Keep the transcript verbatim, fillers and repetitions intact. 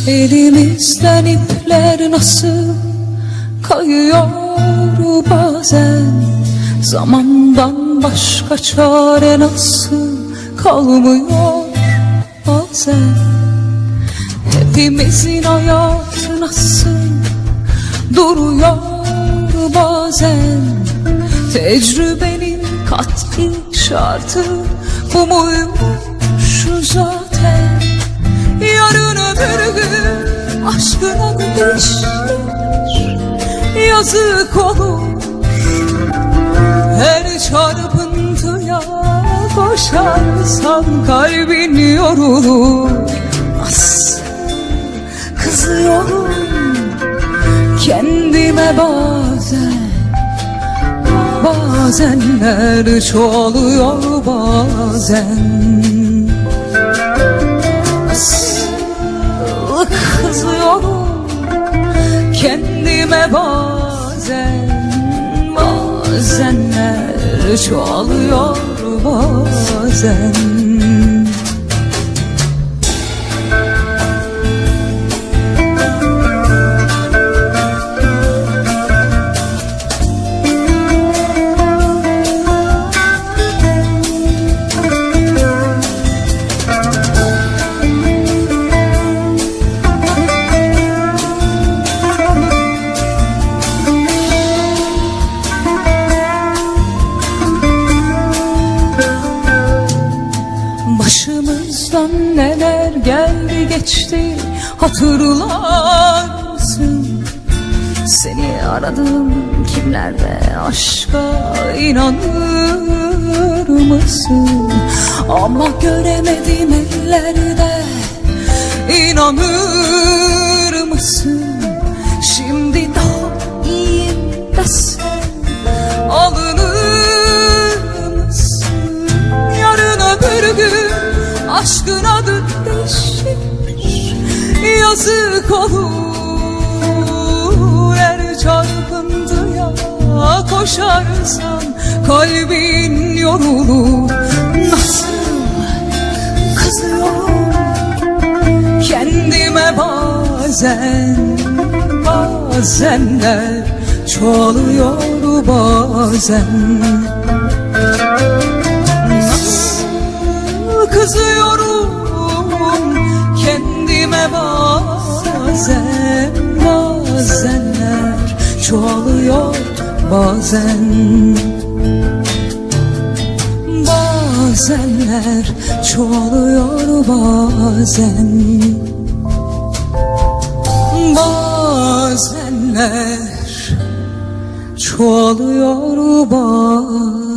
Elimizden ipler nasıl kayıyor bazen, zamandan başka çare nasıl kalmıyor bazen. Hepimizin hayatı nasıl duruyor bazen, tecrübenin kat'i şartı bu muymuş zaten. Yarın öbür gün aşkına güneşler yazık olur, her çarpıntıya koşarsan kalbin yorulur. Nasıl kızıyorum kendime bazen, bazenler çoğalıyor bazen. Nasıl kızıyorum kendime bazen, bazenler çoğalıyor bazen. Başımızdan neler geldi geçti hatırlar mısın? Seni aradım kimlerde, aşka inanır mısın? Ama göremedim ellerde, inanır mısın? Şimdi daha iyiyim desen alınır mısın? Yarın öbür gün aşkın adı değişir, yazık olur, her çarpıntıya koşarsan kalbin yorulur. Nasıl kızıyorum kendime bazen, bazenler çoğalıyor bazen. Kızıyorum kendime bazen, bazenler çoğalıyor bazen. Bazenler çoğalıyor bazen, bazenler çoğalıyor bazen.